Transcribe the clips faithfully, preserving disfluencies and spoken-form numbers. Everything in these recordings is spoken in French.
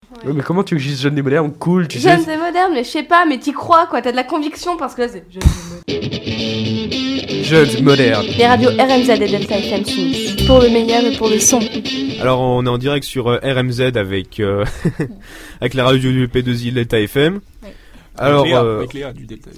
Ouais. Ouais, mais comment tu veux que je dise jeune et moderne, cool, tu jeune sais. et moderne, mais je sais pas, mais t'y crois quoi, t'as de la conviction parce que là c'est jeune et moderne. Jeune et moderne. Les radios R M Z et Delta F M s'unissent pour le meilleur et pour le son. Alors on est en direct sur euh, R M Z avec euh, avec la radio du P deux I Delta F M. Oui. Alors avec Léa, euh... avec Léa du Delta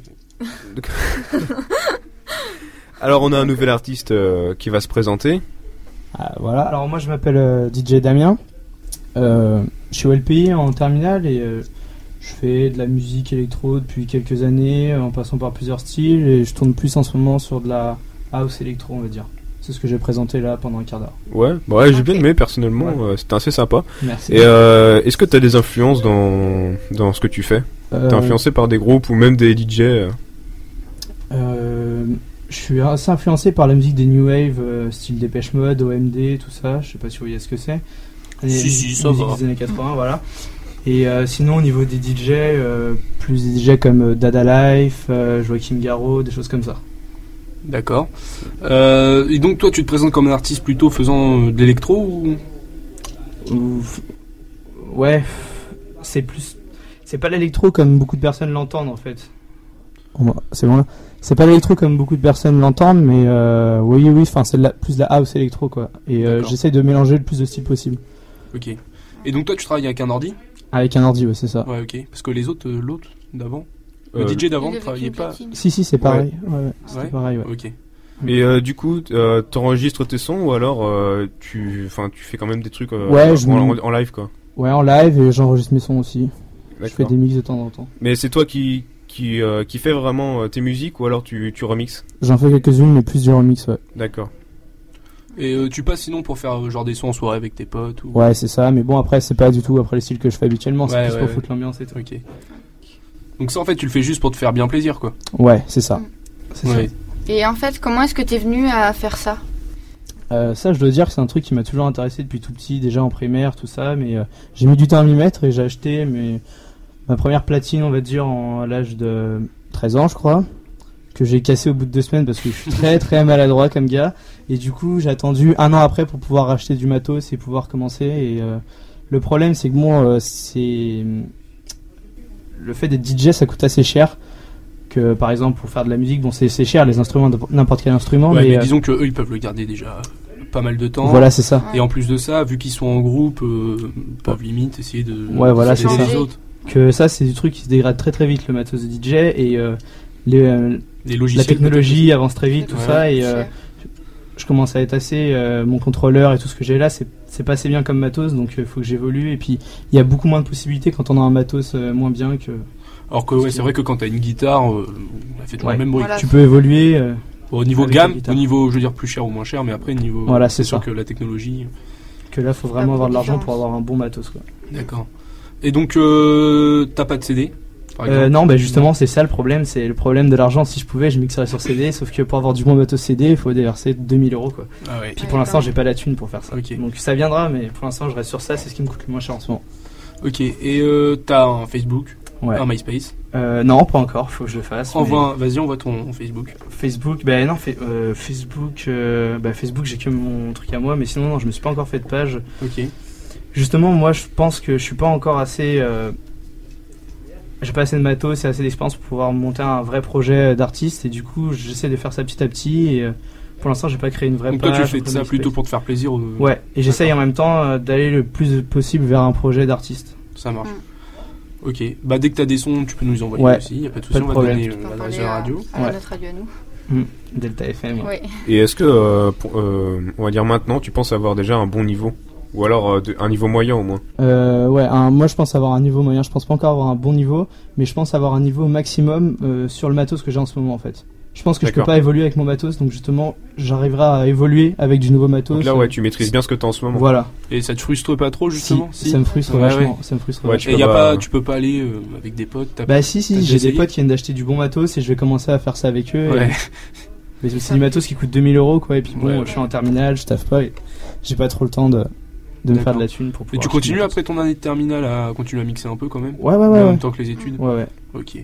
F M. Alors on a un nouvel artiste euh, qui va se présenter. Ah, voilà. Alors moi je m'appelle euh, D J Damien. Euh, je suis au L P I en terminale et euh, je fais de la musique électro depuis quelques années en passant par plusieurs styles et je tourne plus en ce moment sur de la house électro, on va dire. C'est ce que j'ai présenté là pendant un quart d'heure. Ouais, bah ouais, j'ai Okay. bien aimé personnellement, Ouais. euh, c'était assez sympa. Merci. Et euh, est-ce que t'as des influences dans dans ce que tu fais? Euh, T'es influencé par des groupes ou même des D J euh... euh, je suis assez influencé par la musique des New Wave, euh, style Dépêche Mode, O M D, tout ça. Je sais pas si vous voyez ce que c'est. Les, Si, si, ça musique va. des années quatre-vingts, voilà. Et euh, sinon, au niveau des D J, euh, plus des D J comme euh, Dada Life, euh, Joachim Garraud, des choses comme ça. D'accord. Euh, et donc toi tu te présentes comme un artiste plutôt faisant euh, de l'électro ou... Ou- Ouais, c'est plus. C'est pas l'électro comme beaucoup de personnes l'entendent en fait. C'est bon là. C'est pas l'électro comme beaucoup de personnes l'entendent, mais euh, oui, oui, enfin c'est de la- plus de la house électro quoi. Et euh, D'accord. j'essaie de mélanger le plus de styles possible. Ok. Et donc toi tu travailles avec un ordi? Avec un ordi, ouais, c'est ça. Ouais, ok. Parce que les autres, euh, l'autre d'avant, le Euh, D J d'avant Il ne avait travaillait une pas. platine. Si, si, c'est pareil. Ouais, ouais, c'était Ouais. pareil, ouais. Ok. Et euh, du coup, euh, t'enregistres tes sons ou alors euh, tu, enfin, tu fais quand même des trucs euh, Ouais, en, je en- me- en live quoi. Ouais, en live et j'enregistre mes sons aussi. Je fais D'accord. des mix de temps en temps. Mais c'est toi qui qui euh, qui fait vraiment euh, tes musiques ou alors tu tu remixes? J'en fais quelques-unes, mais plus du remix, ouais. D'accord. Et euh, tu passes sinon pour faire euh, genre des sons en soirée avec tes potes ou... Ouais, c'est ça, mais bon, après, c'est pas du tout après les styles que je fais habituellement, c'est Ouais, plus ouais, pour ouais. foutre l'ambiance et tout. Ok. Donc ça en fait tu le fais juste pour te faire bien plaisir quoi. Ouais, c'est ça. C'est Ouais. ça. Et en fait, comment est-ce que t'es venu à faire ça? Euh, ça, je dois dire que c'est un truc qui m'a toujours intéressé depuis tout petit, déjà en primaire, tout ça, mais euh, j'ai mis du temps à m'y mettre et j'ai acheté mes... ma première platine, on va dire, en... à l'âge de treize ans, je crois, que j'ai cassé au bout de deux semaines parce que je suis très très maladroit comme gars, et du coup, j'ai attendu un an après pour pouvoir acheter du matos et pouvoir commencer, et euh, le problème, c'est que bon, euh, c'est... le fait d'être D J, ça coûte assez cher. Que, par exemple, pour faire de la musique, bon, c'est c'est cher, les instruments, n'importe quel instrument, Ouais, mais... mais euh, disons que eux ils peuvent le garder déjà pas mal de temps. voilà, c'est ça. Et en plus de ça, vu qu'ils sont en groupe, euh, peuvent limite essayer de... Ouais, voilà, de c'est s'aider ça. les autres. Que ça, c'est du truc qui se dégrade très très vite, le matos de D J, et euh, les, euh, Les la logiciels. technologie avance très vite, tout Ouais. ça, et euh, Cher. je commence à être assez... euh, mon contrôleur et tout ce que j'ai là, c'est c'est pas assez bien comme matos, donc il faut que j'évolue, et puis il y a beaucoup moins de possibilités quand on a un matos euh, moins bien que... Alors que ouais, c'est vrai que quand t'as une guitare, euh, elle fait toujours Ouais. le même bruit. Voilà. Tu peux évoluer... euh, Au niveau Avec la gamme, au guitare. niveau, je veux dire, plus cher ou moins cher, mais après, niveau. Voilà, c'est sûr ça. que la technologie. que là, faut Pas vraiment avoir de l'argent différence. pour avoir un bon matos, quoi. D'accord. Et donc, euh, t'as pas de C D par Euh, exemple non, bah justement, c'est ça le problème, c'est le problème de l'argent. Si je pouvais, je mixerais sur C D, sauf que pour avoir du bon matos C D, il faut déverser deux mille euros, quoi. Ah ouais. Puis Ouais, pour l'instant, quand j'ai pas la thune pour faire ça. Ok. Donc ça viendra, mais pour l'instant, je reste sur ça, c'est ce qui me coûte le moins cher en ce moment. Ok. Et euh, t'as un Facebook, Ouais. un MySpace. Euh, non, pas encore, faut que je le fasse. mais- Envoie, un- vas-y, envoie ton Facebook. Facebook, bah non, fait, euh, Facebook, euh, bah Facebook, j'ai que mon truc à moi, mais sinon, non, je me suis pas encore fait de page. Ok. Justement, moi, je pense que je suis pas encore assez. Euh, j'ai pas assez de matos et assez d'expérience pour pouvoir monter un vrai projet d'artiste, et du coup, j'essaie de faire ça petit à petit, et euh, pour l'instant, j'ai pas créé une vraie Donc page. toi, tu fais ou ça MySpace. plutôt pour te faire plaisir. euh, Ouais, et j'essaye en même temps euh, d'aller le plus possible vers un projet d'artiste. Ça marche. Mm. Ok. Bah dès que t'as des sons, tu peux nous les envoyer Ouais. aussi. Y a pas de souci. Pas de On va te problème. donner Tu peux euh, en l'adresse parler de la à, radio. à Ouais. notre radio à nous. Hmm, Delta F M. Oui. Et est-ce que, euh, pour, euh, on va dire maintenant, tu penses avoir déjà un bon niveau? Ou alors euh, de- un niveau moyen au moins? Euh, ouais, un- moi je pense avoir un niveau moyen. Je pense pas encore avoir un bon niveau, mais je pense avoir un niveau maximum euh, sur le matos que j'ai en ce moment en fait. Je pense que je peux D'accord. pas évoluer avec mon matos, donc justement j'arriverai à évoluer avec du nouveau matos. Donc là, ouais, euh, tu maîtrises bien ce que t'as en ce moment. Voilà. Et ça te frustre pas trop justement Si, ça me frustre Ouais, vachement. ouais. Ça me frustre Ouais, vachement. tu Et y a peux pas, pas- tu peux pas aller euh, avec des potes. t'as- Bah si, si, T'as j'ai déjà des essayé potes qui viennent d'acheter du bon matos et je vais commencer à faire ça avec eux. Ouais. Et- Mais c'est du matos qui coûte deux mille euros, quoi. Et puis bon, Ouais, ouais. je suis en terminale, je taffe pas et j'ai pas trop le temps de, de me faire de la thune pour Et pouvoir. tu acheter continues du après ton année de terminale à continuer à mixer un peu quand même matos. Ouais, ouais, En ouais. même Ouais, temps que les études ouais. ouais. Ok.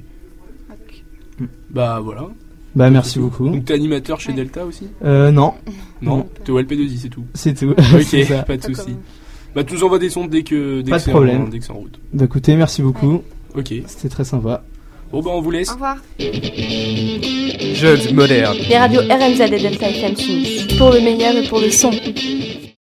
Mm. Bah voilà. Bah merci beaucoup. Donc t'es animateur chez Ouais. Delta aussi Euh, non, Non, Non. t'es au L P deux I, c'est tout. c'est tout. Ok, C'est ça. pas de Pas soucis. comme- Bah, tu nous envoies des sons dès que, dès Pas que de c'est problème. en, dès que c'est en route. Bah écoutez, merci beaucoup. Ok. C'était très sympa. Bon, bah, on vous laisse. Au revoir. Jeunes modernes. Les radios R M Z et Delta F M s'unissent. Pour le meilleur et pour le son.